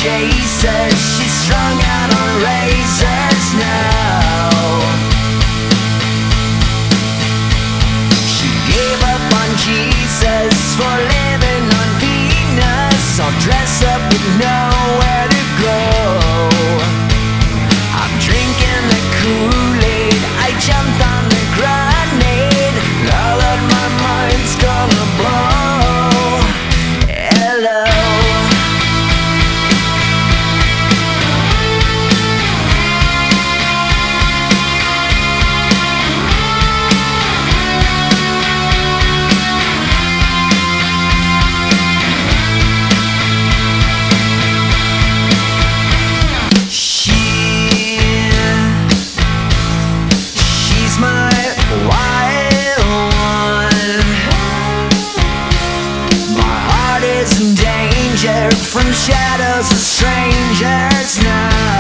chasers. She's strung out on razors now. She gave up on Jesus for living on Venus, all dressed up with nowhere to go. I'm drinking the Kool-Aid, I jumped on the grenade. Now that my mind's gonna blow. Hello. She's my wild one. My heart is in danger from shadows of strangers now.